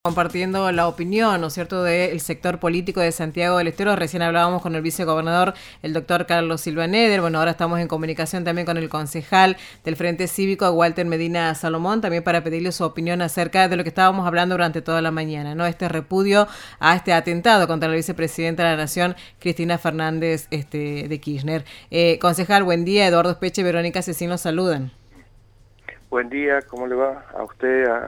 Compartiendo la opinión, ¿no es cierto?, del sector político de Santiago del Estero. Recién hablábamos con el vicegobernador, el doctor Carlos Silva Neder. Bueno, ahora estamos en comunicación también con el concejal del Frente Cívico, Walter Medina Salomón, también para pedirle su opinión acerca de lo que estábamos hablando durante toda la mañana, ¿no? Este repudio a este atentado contra la vicepresidenta de la Nación, Cristina Fernández de Kirchner. Concejal, buen día. Eduardo Espeche y Verónica Cecín los saludan. Buen día, ¿cómo le va? A usted, a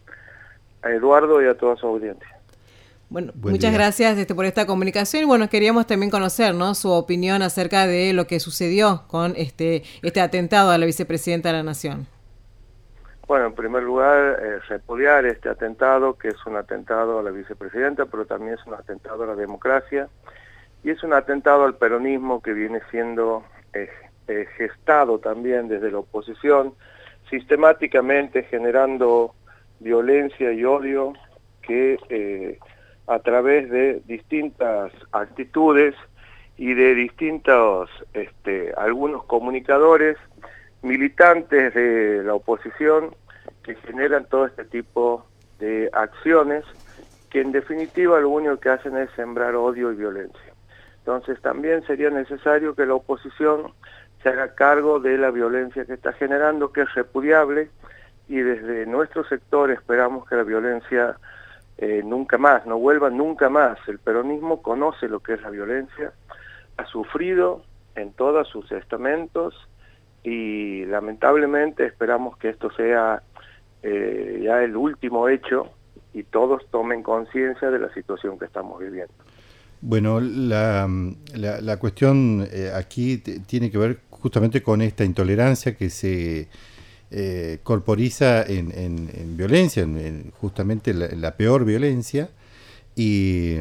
Eduardo y a toda su audiencia. Bueno, muchas gracias por esta comunicación y bueno, queríamos también conocer, ¿no?, su opinión acerca de lo que sucedió con este atentado a la vicepresidenta de la Nación. Bueno, en primer lugar, repudiar este atentado, que es un atentado a la vicepresidenta, pero también es un atentado a la democracia y es un atentado al peronismo que viene siendo gestado también desde la oposición, sistemáticamente generando violencia y odio que a través de distintas actitudes y de distintos algunos comunicadores militantes de la oposición que generan todo este tipo de acciones que en definitiva lo único que hacen es sembrar odio y violencia. Entonces también sería necesario que la oposición se haga cargo de la violencia que está generando, que es repudiable, y desde nuestro sector esperamos que la violencia nunca más, no vuelva nunca más. El peronismo conoce lo que es la violencia, ha sufrido en todos sus estamentos y lamentablemente esperamos que esto sea ya el último hecho y todos tomen conciencia de la situación que estamos viviendo. Bueno, la cuestión aquí tiene que ver justamente con esta intolerancia que se corporiza en violencia, justamente la peor violencia, y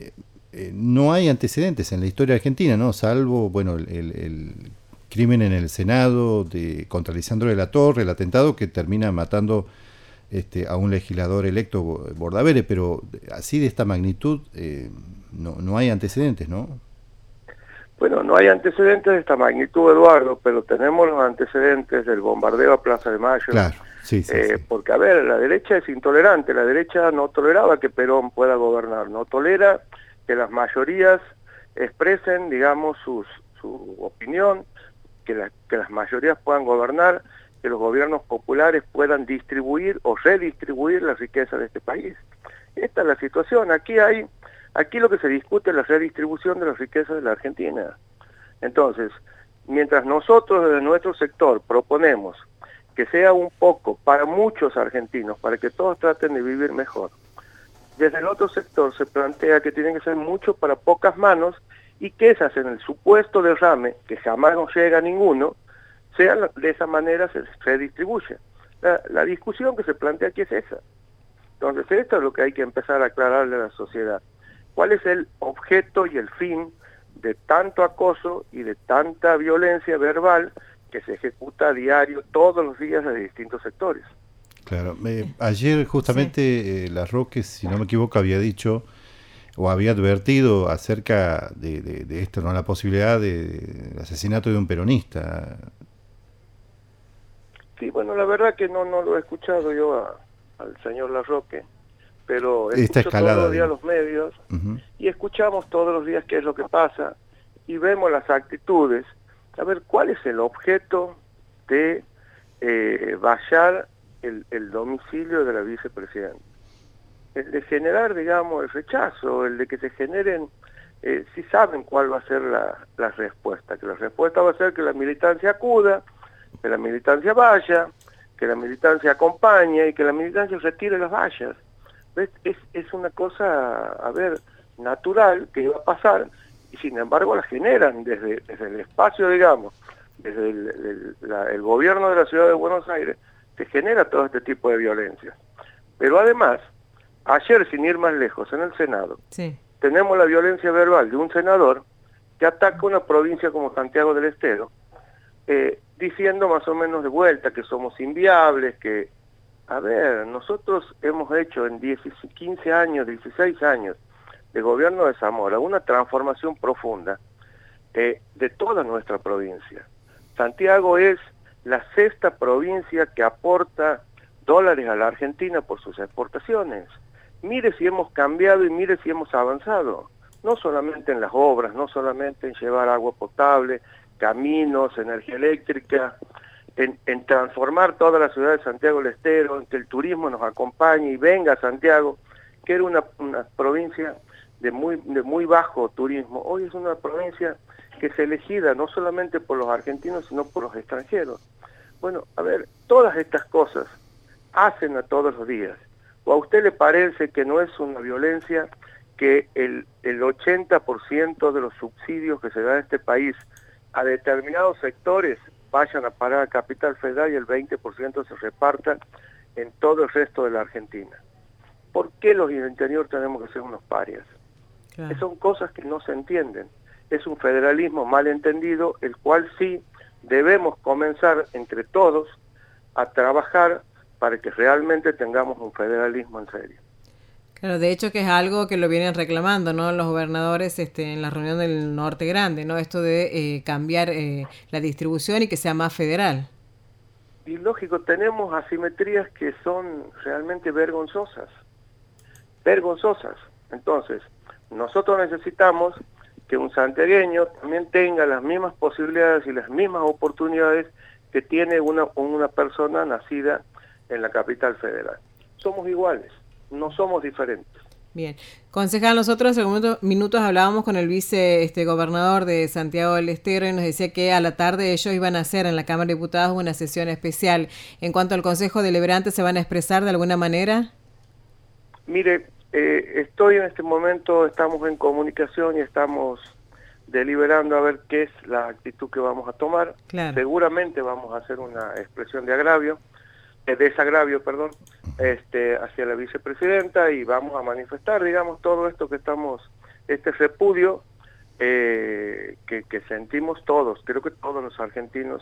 no hay antecedentes en la historia argentina, ¿no? Salvo, bueno, el crimen en el Senado contra Lisandro de la Torre, el atentado que termina matando a un legislador electo, Bordaberry, pero así de esta magnitud no hay antecedentes, ¿no? Bueno, no hay antecedentes de esta magnitud, Eduardo, pero tenemos los antecedentes del bombardeo a Plaza de Mayo. Claro, sí. Porque, a ver, la derecha es intolerante, la derecha no toleraba que Perón pueda gobernar, no tolera que las mayorías expresen, digamos, su opinión, que las mayorías puedan gobernar, que los gobiernos populares puedan distribuir o redistribuir la riqueza de este país. Esta es la situación. Aquí lo que se discute es la redistribución de las riquezas de la Argentina. Entonces, mientras nosotros desde nuestro sector proponemos que sea un poco para muchos argentinos, para que todos traten de vivir mejor, desde el otro sector se plantea que tienen que ser mucho para pocas manos y que esas en el supuesto derrame, que jamás nos llega a ninguno, de esa manera se redistribuye. La discusión que se plantea aquí es esa. Entonces esto es lo que hay que empezar a aclararle a la sociedad. ¿Cuál es el objeto y el fin de tanto acoso y de tanta violencia verbal que se ejecuta a diario, todos los días, de distintos sectores? Claro. Ayer justamente Larroque, si no me equivoco, había dicho o había advertido acerca de esto, ¿no?, la posibilidad del asesinato de un peronista. Sí, bueno, la verdad que no lo he escuchado yo al señor Larroque, pero escucho todos los días los medios y escuchamos todos los días qué es lo que pasa y vemos las actitudes. A ver, ¿cuál es el objeto de vallar el domicilio de la vicepresidenta? El de generar, digamos, el rechazo, el de que se generen, si saben cuál va a ser la respuesta, que la respuesta va a ser que la militancia acuda, que la militancia vaya, que la militancia acompañe y que la militancia retire las vallas. Es una cosa, a ver, natural que iba a pasar y sin embargo la generan desde el espacio, digamos, desde el gobierno de la ciudad de Buenos Aires, se genera todo este tipo de violencia. Pero además, ayer, sin ir más lejos, en el Senado, tenemos la violencia verbal de un senador que ataca una provincia como Santiago del Estero, diciendo más o menos de vuelta que somos inviables, que, a ver, nosotros hemos hecho en 15 años, 16 años de gobierno de Zamora una transformación profunda de toda nuestra provincia. Santiago es la sexta provincia que aporta dólares a la Argentina por sus exportaciones. mire si hemos cambiado y mire si hemos avanzado. No solamente en las obras, no solamente en llevar agua potable, caminos, energía eléctrica, en transformar toda la ciudad de Santiago del Estero, en que el turismo nos acompañe y venga a Santiago, que era una provincia de muy bajo turismo. Hoy es una provincia que es elegida no solamente por los argentinos, sino por los extranjeros. Bueno, a ver, todas estas cosas hacen a todos los días. ¿O a usted le parece que no es una violencia que el 80% de los subsidios que se dan en este país a determinados sectores vayan a parar a Capital Federal y el 20% se repartan en todo el resto de la Argentina? ¿Por qué los del interior tenemos que ser unos parias? Claro. Son cosas que no se entienden. Es un federalismo mal entendido, el cual sí debemos comenzar entre todos a trabajar para que realmente tengamos un federalismo en serio. Claro, de hecho que es algo que lo vienen reclamando, ¿no? Los gobernadores en la reunión del Norte Grande, ¿no? Esto de cambiar la distribución y que sea más federal. Y lógico, tenemos asimetrías que son realmente vergonzosas. Vergonzosas. Entonces, nosotros necesitamos que un santiagueño también tenga las mismas posibilidades y las mismas oportunidades que tiene una persona nacida en la Capital Federal. Somos iguales, no somos diferentes. Bien. Concejal, nosotros hace algunos minutos hablábamos con el gobernador de Santiago del Estero y nos decía que a la tarde ellos iban a hacer en la Cámara de Diputados una sesión especial. En cuanto al Consejo Deliberante, ¿se van a expresar de alguna manera? Mire, estoy en este momento, estamos en comunicación y estamos deliberando a ver qué es la actitud que vamos a tomar. Claro. Seguramente vamos a hacer una expresión de desagravio, hacia la vicepresidenta, y vamos a manifestar, digamos, todo esto que este repudio que sentimos todos. Creo que todos los argentinos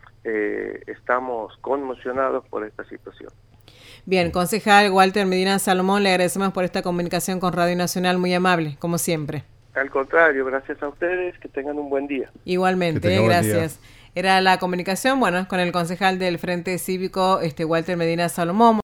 estamos conmocionados por esta situación. Bien, concejal Walter Medina Salomón, le agradecemos por esta comunicación con Radio Nacional, muy amable, como siempre. Al contrario, gracias a ustedes, que tengan un buen día. Igualmente, gracias. Era la comunicación, con el concejal del Frente Cívico, Walter Medina Salomón.